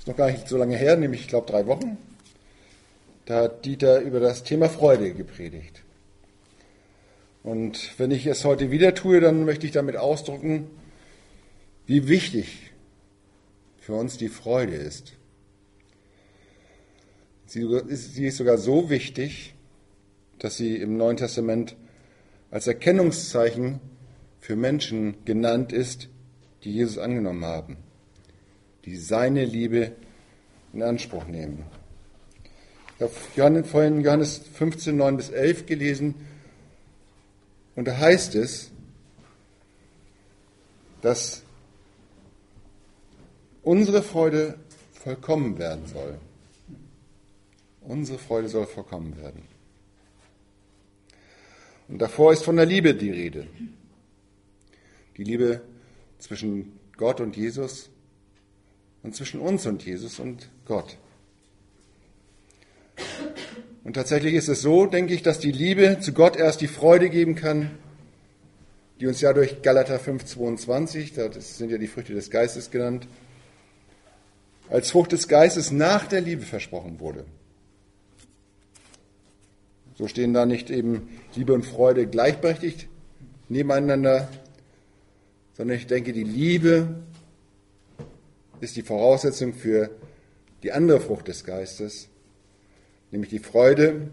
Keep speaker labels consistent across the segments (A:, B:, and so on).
A: Ist noch gar nicht so lange her, nämlich ich glaube 3 Wochen. Da hat Dieter über das Thema Freude gepredigt. Und wenn ich es heute wieder tue, dann möchte ich damit ausdrücken, wie wichtig für uns die Freude ist. Sie ist sogar so wichtig, dass sie im Neuen Testament als Erkennungszeichen für Menschen genannt ist, die Jesus angenommen haben, die seine Liebe in Anspruch nehmen. Ich habe vorhin Johannes 15, 9 bis 11 gelesen und da heißt es, dass unsere Freude vollkommen werden soll. Unsere Freude soll vollkommen werden. Und davor ist von der Liebe die Rede. Die Liebe zwischen Gott und Jesus und zwischen uns und Jesus und Gott. Und tatsächlich ist es so, denke ich, dass die Liebe zu Gott erst die Freude geben kann, die uns ja durch Galater 5,22, das sind ja die Früchte des Geistes genannt, als Frucht des Geistes nach der Liebe versprochen wurde. So stehen da nicht eben Liebe und Freude gleichberechtigt nebeneinander, sondern ich denke, die Liebe ist die Voraussetzung für die andere Frucht des Geistes, nämlich die Freude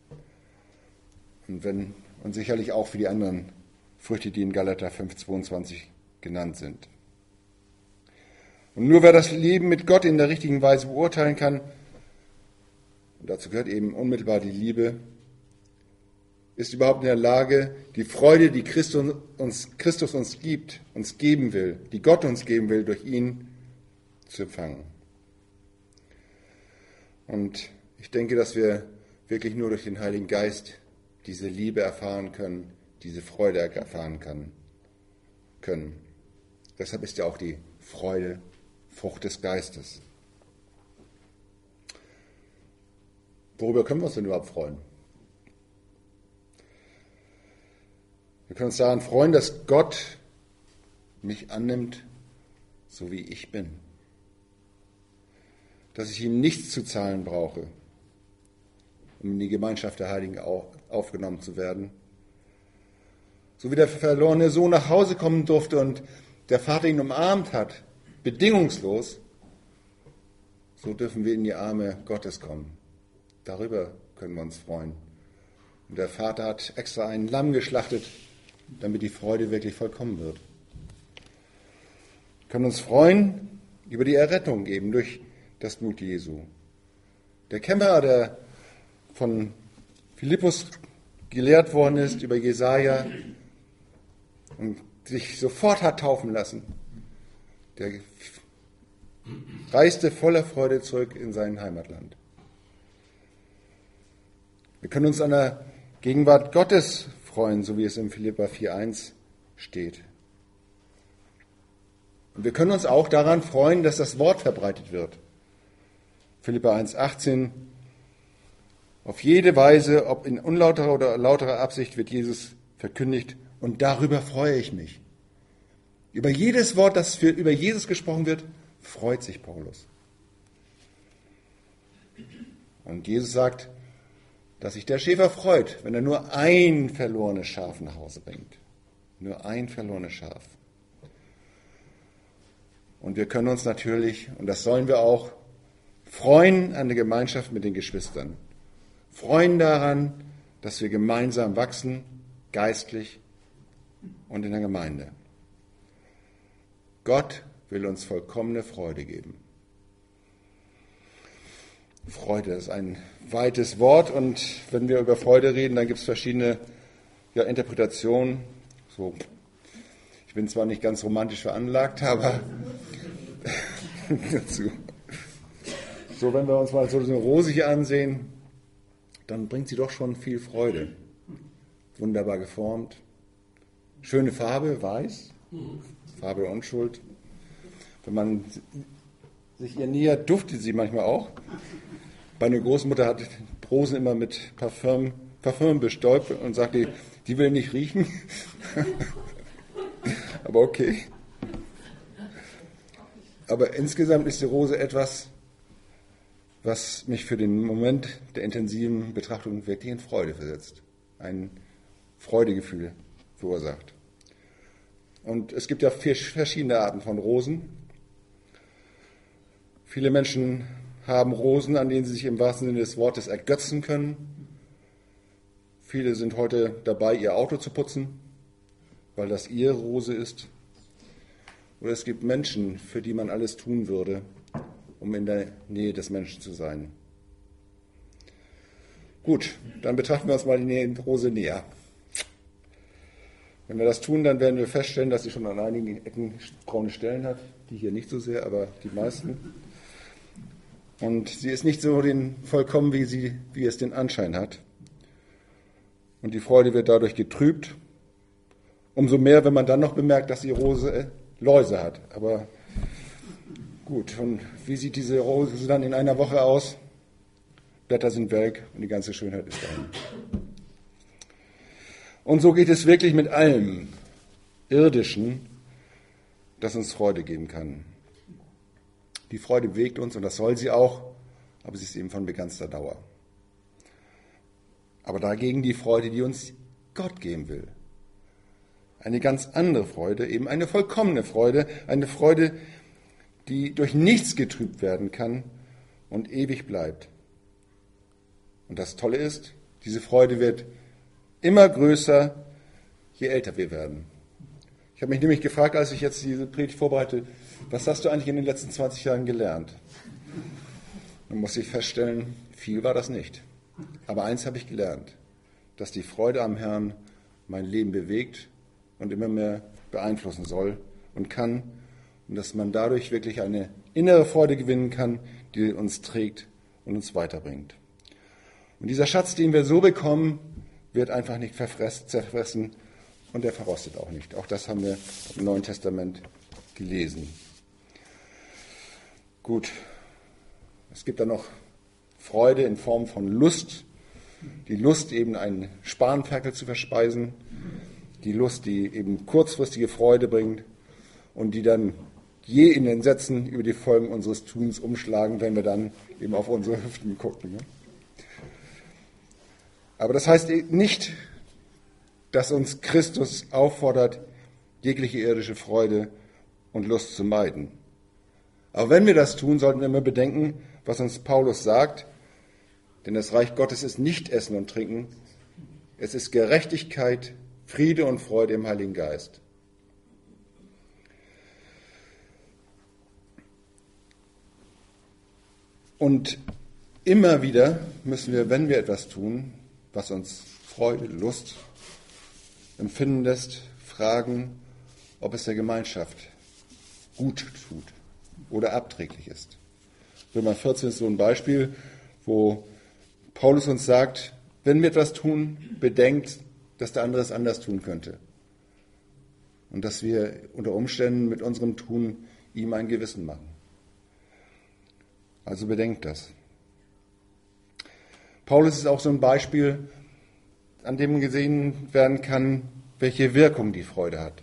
A: und sicherlich auch für die anderen Früchte, die in Galater 5,22 genannt sind. Und nur wer das Leben mit Gott in der richtigen Weise beurteilen kann, und dazu gehört eben unmittelbar die Liebe, ist überhaupt in der Lage, die Freude, die Christus uns gibt, uns geben will, die Gott uns geben will, durch ihn zu empfangen. Und ich denke, dass wir wirklich nur durch den Heiligen Geist diese Liebe erfahren können, diese Freude erfahren können. Deshalb ist ja auch die Freude Frucht des Geistes. Worüber können wir uns denn überhaupt freuen? Wir können uns daran freuen, dass Gott mich annimmt, so wie ich bin. Dass ich ihm nichts zu zahlen brauche, um in die Gemeinschaft der Heiligen aufgenommen zu werden. So wie der verlorene Sohn nach Hause kommen durfte und der Vater ihn umarmt hat, bedingungslos, so dürfen wir in die Arme Gottes kommen. Darüber können wir uns freuen. Und der Vater hat extra ein Lamm geschlachtet, damit die Freude wirklich vollkommen wird. Wir können uns freuen über die Errettung eben durch das Blut Jesu. Der Kämmerer, der von Philippus gelehrt worden ist über Jesaja und sich sofort hat taufen lassen, der reiste voller Freude zurück in sein Heimatland. Wir können uns an der Gegenwart Gottes freuen, so wie es in Philipper 4,1 steht. Und wir können uns auch daran freuen, dass das Wort verbreitet wird. Philipper 1,18: Auf jede Weise, ob in unlauterer oder lauterer Absicht, wird Jesus verkündigt und darüber freue ich mich. Über jedes Wort, das über Jesus gesprochen wird, freut sich Paulus. Und Jesus sagt, dass sich der Schäfer freut, wenn er nur ein verlorenes Schaf nach Hause bringt. Nur ein verlorenes Schaf. Und wir können uns natürlich, und das sollen wir auch, freuen an der Gemeinschaft mit den Geschwistern. Freuen daran, dass wir gemeinsam wachsen, geistlich und in der Gemeinde. Gott will uns vollkommene Freude geben. Freude ist ein weites Wort und wenn wir über Freude reden, dann gibt es verschiedene Interpretationen. So, ich bin zwar nicht ganz romantisch veranlagt, aber so, wenn wir uns mal so eine Rose hier ansehen, dann bringt sie doch schon viel Freude. Wunderbar geformt, schöne Farbe, weiß, Farbe Unschuld. Wenn man sich ihr nähert, duftet sie manchmal auch. Meine Großmutter hat Rosen immer mit Parfüm bestäubt und sagte, die will nicht riechen. Aber okay. Aber insgesamt ist die Rose etwas, was mich für den Moment der intensiven Betrachtung wirklich in Freude versetzt, ein Freudegefühl verursacht. Und es gibt ja verschiedene Arten von Rosen. Viele Menschen haben Rosen, an denen sie sich im wahrsten Sinne des Wortes ergötzen können. Viele sind heute dabei, ihr Auto zu putzen, weil das ihre Rose ist. Oder es gibt Menschen, für die man alles tun würde, um in der Nähe des Menschen zu sein. Gut, dann betrachten wir uns mal die Rose näher. Wenn wir das tun, dann werden wir feststellen, dass sie schon an einigen Ecken braune Stellen hat. Die hier nicht so sehr, aber die meisten. Und sie ist nicht so vollkommen, wie es den Anschein hat. Und die Freude wird dadurch getrübt. Umso mehr, wenn man dann noch bemerkt, dass die Rose Läuse hat. Aber gut, und wie sieht diese Rose dann in einer Woche aus? Blätter sind welk und die ganze Schönheit ist dahin. Und so geht es wirklich mit allem Irdischen, das uns Freude geben kann. Die Freude bewegt uns und das soll sie auch, aber sie ist eben von begrenzter Dauer. Aber dagegen die Freude, die uns Gott geben will. Eine ganz andere Freude, eben eine vollkommene Freude, eine Freude, die durch nichts getrübt werden kann und ewig bleibt. Und das Tolle ist, diese Freude wird immer größer, je älter wir werden. Ich habe mich nämlich gefragt, als ich jetzt diese Predigt vorbereite, was hast du eigentlich in den letzten 20 Jahren gelernt? Dann muss ich feststellen, viel war das nicht. Aber eins habe ich gelernt, dass die Freude am Herrn mein Leben bewegt und immer mehr beeinflussen soll und kann. Und dass man dadurch wirklich eine innere Freude gewinnen kann, die uns trägt und uns weiterbringt. Und dieser Schatz, den wir so bekommen, wird einfach nicht zerfressen und der verrostet auch nicht. Auch das haben wir im Neuen Testament gelesen. Gut, es gibt dann noch Freude in Form von Lust. Die Lust, eben einen Spanferkel zu verspeisen. Die Lust, die eben kurzfristige Freude bringt und die dann je in Entsetzen über die Folgen unseres Tuns umschlagen, wenn wir dann eben auf unsere Hüften gucken. Aber das heißt nicht, dass uns Christus auffordert, jegliche irdische Freude und Lust zu meiden. Aber wenn wir das tun, sollten wir immer bedenken, was uns Paulus sagt, denn das Reich Gottes ist nicht Essen und Trinken, es ist Gerechtigkeit, Friede und Freude im Heiligen Geist. Und immer wieder müssen wir, wenn wir etwas tun, was uns Freude, Lust empfinden lässt, fragen, ob es der Gemeinschaft gut tut oder abträglich ist. Römer 14 ist so ein Beispiel, wo Paulus uns sagt, wenn wir etwas tun, bedenkt, dass der andere es anders tun könnte. Und dass wir unter Umständen mit unserem Tun ihm ein Gewissen machen. Also bedenkt das. Paulus ist auch so ein Beispiel, an dem gesehen werden kann, welche Wirkung die Freude hat.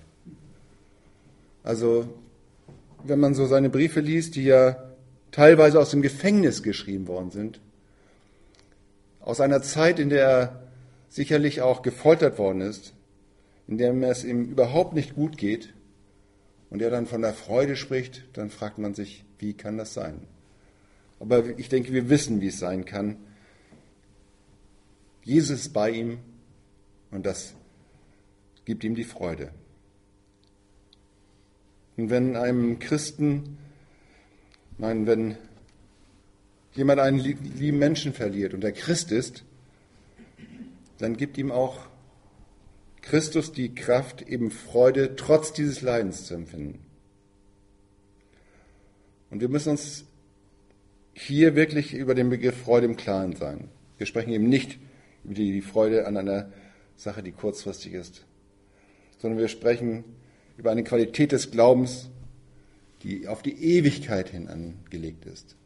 A: Also, wenn man so seine Briefe liest, die ja teilweise aus dem Gefängnis geschrieben worden sind, aus einer Zeit, in der er sicherlich auch gefoltert worden ist, in der es ihm überhaupt nicht gut geht und er dann von der Freude spricht, dann fragt man sich, wie kann das sein? Aber ich denke, wir wissen, wie es sein kann. Jesus ist bei ihm und das gibt ihm die Freude. Und wenn einem Christen, wenn jemand einen lieben Menschen verliert und der Christ ist, dann gibt ihm auch Christus die Kraft, eben Freude trotz dieses Leidens zu empfinden. Und wir müssen uns hier wirklich über den Begriff Freude im Klaren sein. Wir sprechen eben nicht über die Freude an einer Sache, die kurzfristig ist, sondern wir sprechen über eine Qualität des Glaubens, die auf die Ewigkeit hin angelegt ist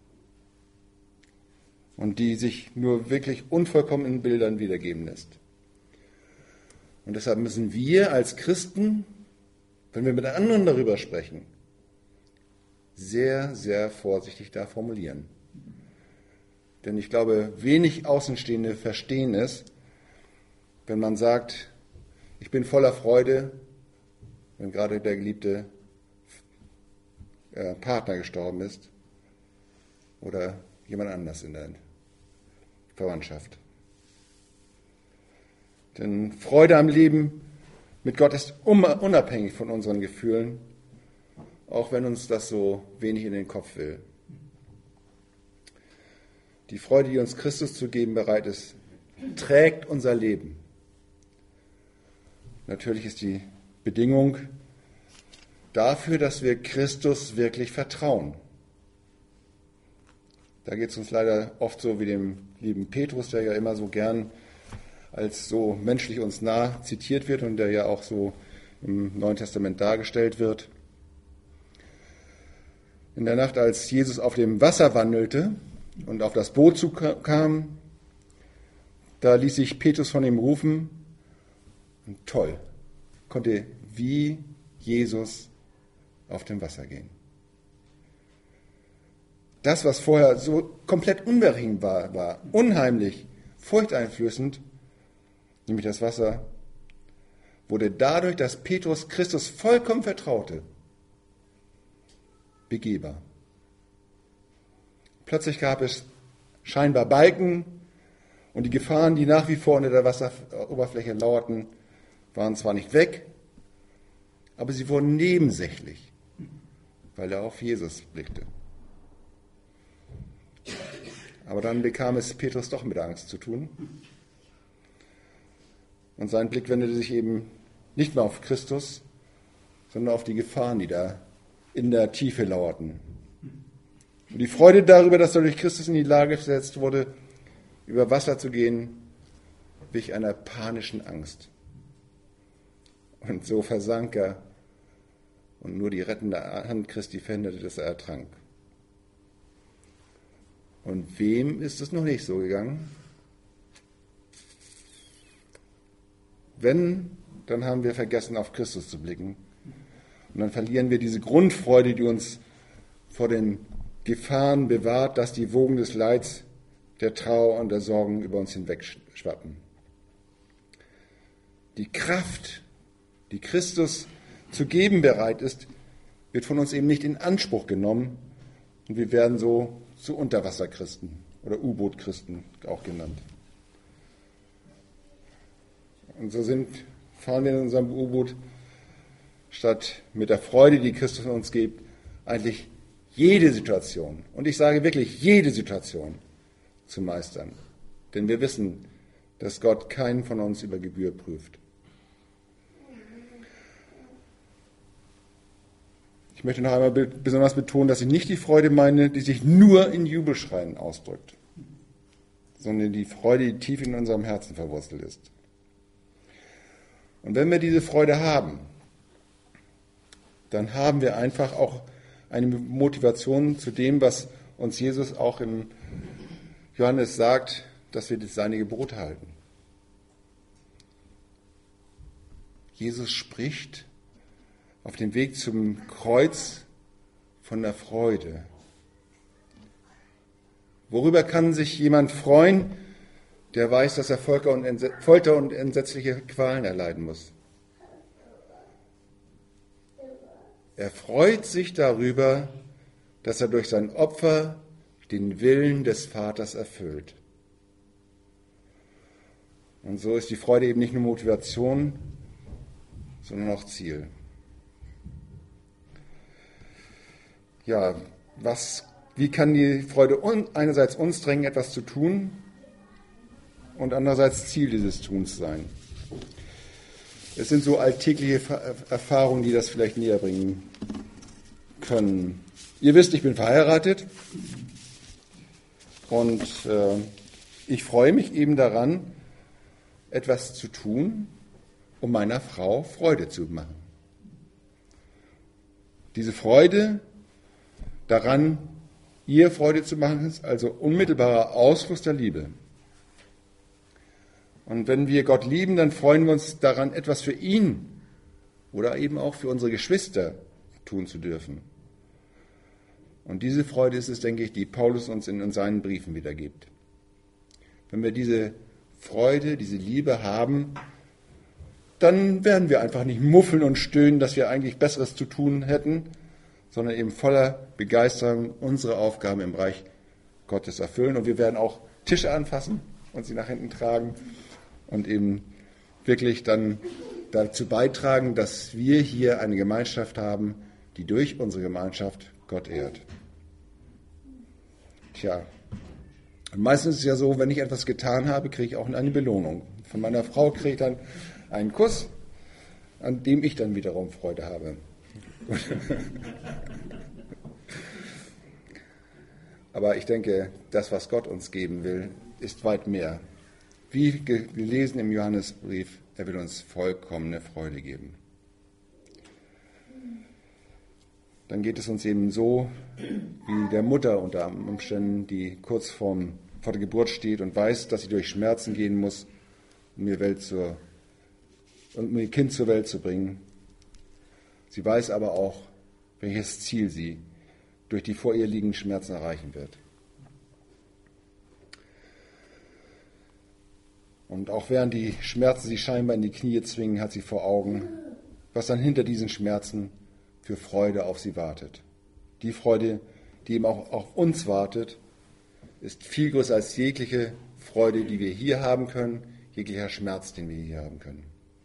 A: und die sich nur wirklich unvollkommen in Bildern wiedergeben lässt. Und deshalb müssen wir als Christen, wenn wir mit anderen darüber sprechen, sehr, sehr vorsichtig da formulieren. Denn ich glaube, wenig Außenstehende verstehen es, wenn man sagt, ich bin voller Freude, wenn gerade der geliebte Partner gestorben ist oder jemand anders in der Verwandtschaft. Denn Freude am Leben mit Gott ist unabhängig von unseren Gefühlen, auch wenn uns das so wenig in den Kopf will. Die Freude, die uns Christus zu geben bereit ist, trägt unser Leben. Natürlich ist die Bedingung dafür, dass wir Christus wirklich vertrauen. Da geht es uns leider oft so wie dem lieben Petrus, der ja immer so gern als so menschlich uns nah zitiert wird und der ja auch so im Neuen Testament dargestellt wird. In der Nacht, als Jesus auf dem Wasser wandelte und auf das Boot zukam, da ließ sich Petrus von ihm rufen und toll, konnte wie Jesus auf dem Wasser gehen. Das, was vorher so komplett unberechenbar war, unheimlich, furchteinflößend, nämlich das Wasser, wurde dadurch, dass Petrus Christus vollkommen vertraute, begehbar. Plötzlich gab es scheinbar Balken und die Gefahren, die nach wie vor unter der Wasseroberfläche lauerten, waren zwar nicht weg, aber sie wurden nebensächlich, weil er auf Jesus blickte. Aber dann bekam es Petrus doch mit Angst zu tun. Und sein Blick wendete sich eben nicht mehr auf Christus, sondern auf die Gefahren, die da in der Tiefe lauerten. Und die Freude darüber, dass er durch Christus in die Lage gesetzt wurde, über Wasser zu gehen, wich einer panischen Angst. Und so versank er und nur die rettende Hand Christi verhinderte, dass er ertrank. Und wem ist es noch nicht so gegangen? Wenn, dann haben wir vergessen, auf Christus zu blicken. Und dann verlieren wir diese Grundfreude, die uns vor den Gefahren bewahrt, dass die Wogen des Leids, der Trauer und der Sorgen über uns hinwegschwappen. Die Kraft, die Christus zu geben bereit ist, wird von uns eben nicht in Anspruch genommen und wir werden so zu Unterwasserchristen oder U-Boot-Christen auch genannt. Und so fahren wir in unserem U-Boot statt mit der Freude, die Christus uns gibt, eigentlich jede Situation, und ich sage wirklich jede Situation, zu meistern. Denn wir wissen, dass Gott keinen von uns über Gebühr prüft. Ich möchte noch einmal besonders betonen, dass ich nicht die Freude meine, die sich nur in Jubelschreien ausdrückt, sondern die Freude, die tief in unserem Herzen verwurzelt ist. Und wenn wir diese Freude haben, dann haben wir einfach auch eine Motivation zu dem, was uns Jesus auch im Johannes sagt, dass wir seine Gebote halten. Jesus spricht auf dem Weg zum Kreuz von der Freude. Worüber kann sich jemand freuen, der weiß, dass er Folter und entsetzliche Qualen erleiden muss? Er freut sich darüber, dass er durch sein Opfer den Willen des Vaters erfüllt. Und so ist die Freude eben nicht nur Motivation, sondern auch Ziel. Ja, wie kann die Freude einerseits uns drängen, etwas zu tun und andererseits Ziel dieses Tuns sein? Es sind so alltägliche Erfahrungen, die das vielleicht näher bringen können. Ihr wisst, ich bin verheiratet und ich freue mich eben daran, etwas zu tun, um meiner Frau Freude zu machen. Diese Freude daran, ihr Freude zu machen, ist also unmittelbarer Ausfluss der Liebe. Und wenn wir Gott lieben, dann freuen wir uns daran, etwas für ihn oder eben auch für unsere Geschwister tun zu dürfen. Und diese Freude ist es, denke ich, die Paulus uns in seinen Briefen wiedergibt. Wenn wir diese Freude, diese Liebe haben, dann werden wir einfach nicht muffeln und stöhnen, dass wir eigentlich Besseres zu tun hätten, sondern eben voller Begeisterung unsere Aufgaben im Reich Gottes erfüllen. Und wir werden auch Tische anfassen und sie nach hinten tragen und eben wirklich dann dazu beitragen, dass wir hier eine Gemeinschaft haben, die durch unsere Gemeinschaft Gott ehrt. Tja, und meistens ist es ja so, wenn ich etwas getan habe, kriege ich auch eine Belohnung. Von meiner Frau kriege ich dann einen Kuss, an dem ich dann wiederum Freude habe. Aber ich denke, das, was Gott uns geben will, ist weit mehr. Wie gelesen im Johannesbrief, er will uns vollkommene Freude geben. Dann geht es uns eben so, wie der Mutter unter Umständen, die kurz vor der Geburt steht und weiß, dass sie durch Schmerzen gehen muss, um ihr Kind zur Welt zu bringen. Sie weiß aber auch, welches Ziel sie durch die vor ihr liegenden Schmerzen erreichen wird. Und auch während die Schmerzen sie scheinbar in die Knie zwingen, hat sie vor Augen, was dann hinter diesen Schmerzen für Freude auf sie wartet. Die Freude, die eben auch auf uns wartet, ist viel größer als jegliche Freude, die wir hier haben können, jeglicher Schmerz, den wir hier haben können.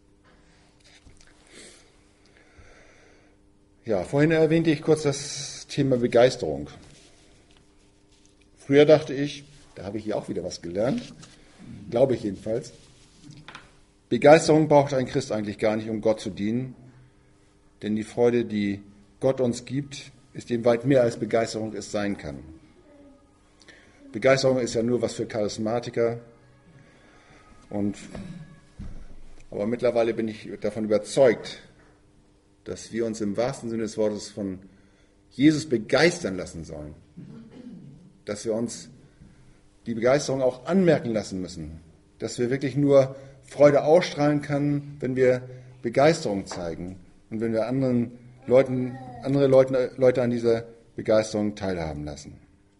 A: Ja, vorhin erwähnte ich kurz das Thema Begeisterung. Früher dachte ich, da habe ich hier auch wieder was gelernt, glaube ich jedenfalls, Begeisterung braucht ein Christ eigentlich gar nicht, um Gott zu dienen, denn die Freude, die Gott uns gibt, ist eben weit mehr als Begeisterung es sein kann. Begeisterung ist ja nur was für Charismatiker, aber mittlerweile bin ich davon überzeugt, dass wir uns im wahrsten Sinne des Wortes von Jesus begeistern lassen sollen. Dass wir uns die Begeisterung auch anmerken lassen müssen. Dass wir wirklich nur Freude ausstrahlen können, wenn wir Begeisterung zeigen und wenn wir andere Leute an dieser Begeisterung teilhaben lassen.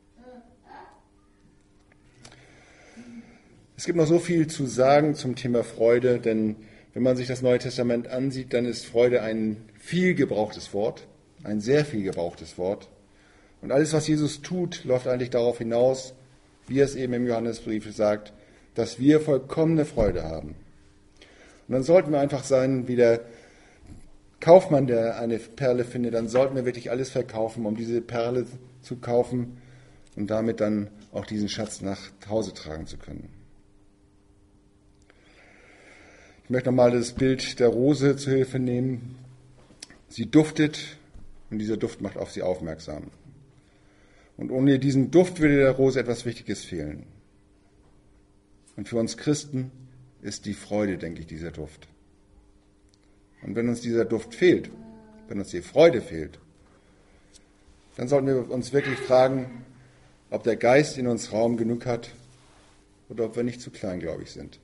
A: Es gibt noch so viel zu sagen zum Thema Freude, denn wenn man sich das Neue Testament ansieht, dann ist Freude ein viel gebrauchtes Wort, ein sehr viel gebrauchtes Wort. Und alles, was Jesus tut, läuft eigentlich darauf hinaus, wie er es eben im Johannesbrief sagt, dass wir vollkommene Freude haben. Und dann sollten wir einfach sein, wie der Kaufmann, der eine Perle findet, dann sollten wir wirklich alles verkaufen, um diese Perle zu kaufen und damit dann auch diesen Schatz nach Hause tragen zu können. Ich möchte nochmal das Bild der Rose zur Hilfe nehmen. Sie duftet und dieser Duft macht auf sie aufmerksam. Und ohne diesen Duft würde der Rose etwas Wichtiges fehlen. Und für uns Christen ist die Freude, denke ich, dieser Duft. Und wenn uns dieser Duft fehlt, wenn uns die Freude fehlt, dann sollten wir uns wirklich fragen, ob der Geist in uns Raum genug hat oder ob wir nicht zu kleingläubig sind.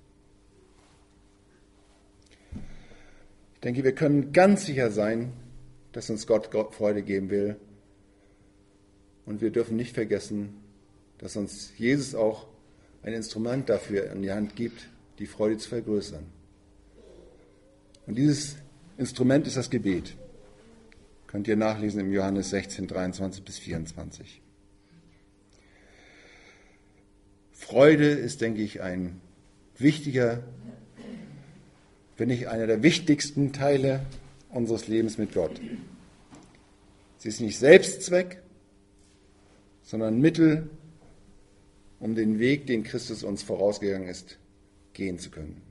A: Ich denke, wir können ganz sicher sein, dass uns Gott Freude geben will. Und wir dürfen nicht vergessen, dass uns Jesus auch ein Instrument dafür in die Hand gibt, die Freude zu vergrößern. Und dieses Instrument ist das Gebet. Könnt ihr nachlesen im Johannes 16, 23 bis 24. Freude ist, denke ich, ein wichtiger, wenn nicht einer der wichtigsten Teile unseres Lebens mit Gott. Sie ist nicht Selbstzweck, sondern Mittel, um den Weg, den Christus uns vorausgegangen ist, gehen zu können.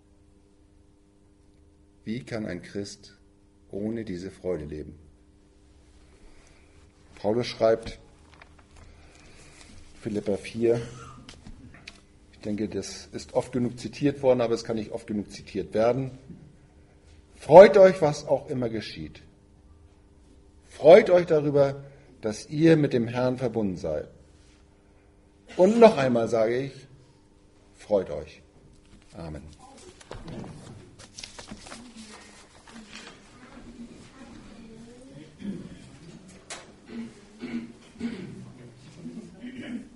A: Wie kann ein Christ ohne diese Freude leben? Paulus schreibt, Philipper 4, ich denke, das ist oft genug zitiert worden, aber es kann nicht oft genug zitiert werden. Freut euch, was auch immer geschieht. Freut euch darüber, dass ihr mit dem Herrn verbunden seid. Und noch einmal sage ich, freut euch. Amen.